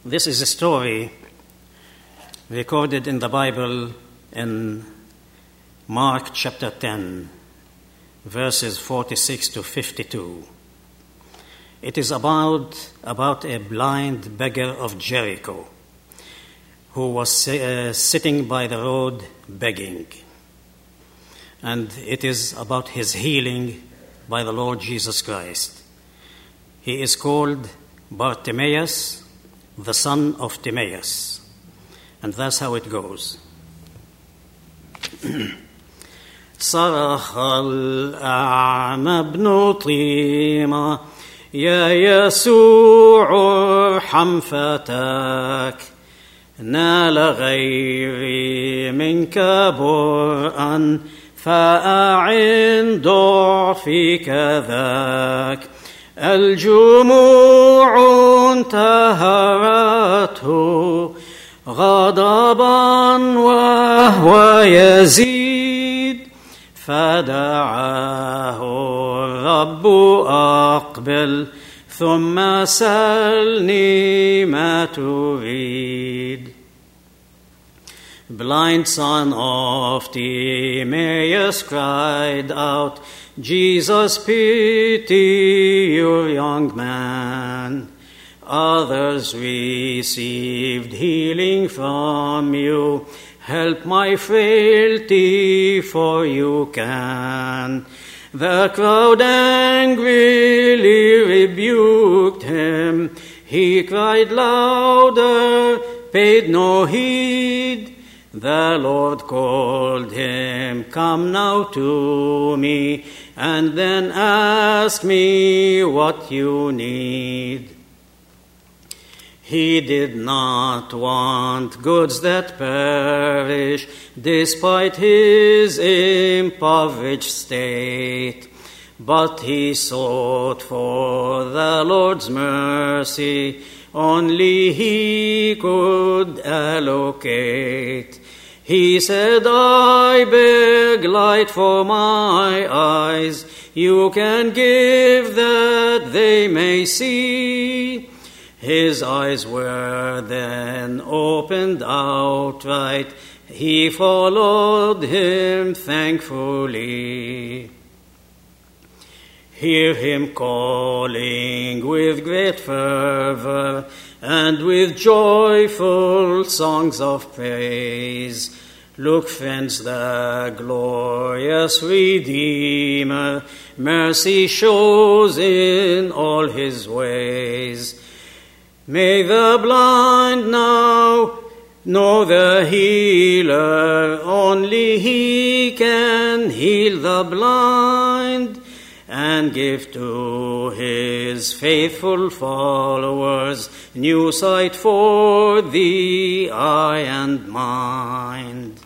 This is a story recorded in the Bible in Mark chapter 10, verses 46 to 52. It is about a blind beggar of Jericho who was sitting by the road begging. And it is about his healing by the Lord Jesus Christ. He is called Bartimaeus, the son of Timaeus. And that's how it goes. صرخ الأعمى ابن طيمة يا يسوع ارحم فتاك نال غيري منك برءا فأعن ضعفي كذاك الجموع انتهرته غضبا وهو يزيد فدعاه الرب أقبل ثم سلني ما تريد. Blind son of Timaeus cried out, Jesus, pity your young man. Others received healing from you. Help my frailty, for you can. The crowd angrily rebuked him. He cried louder, paid no heed. The Lord called him, come now to me, and then ask me what you need. He did not want goods that perish, despite his impoverished state. But he sought for the Lord's mercy, only he could allocate. He said, I beg light for my eyes. You can give that they may see. His eyes were then opened outright. He followed him thankfully. Hear him calling with great fervor and with joyful songs of praise. Look, friends, the glorious Redeemer mercy shows in all his ways. May the blind now know the healer, only he can heal the blind, and give to his faithful followers new sight for the eye and mind.